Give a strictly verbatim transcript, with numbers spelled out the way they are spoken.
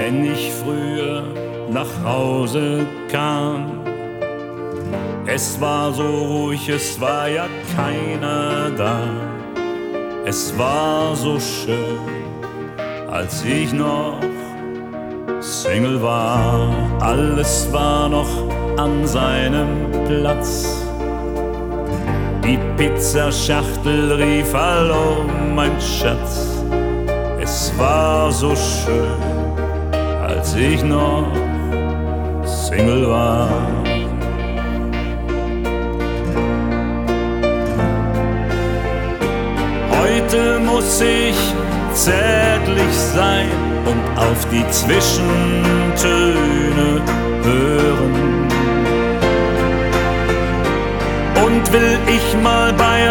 Wenn ich früher nach Hause kam, es war so ruhig, es war ja keiner da. Es war so schön, als ich noch Single war. Alles war noch an seinem Platz. Die Pizzaschachtel rief: Hallo, mein Schatz. Es war so schön, als ich noch Single war. Heute muss ich zärtlich sein und auf die Zwischentöne hören. Und will ich mal bei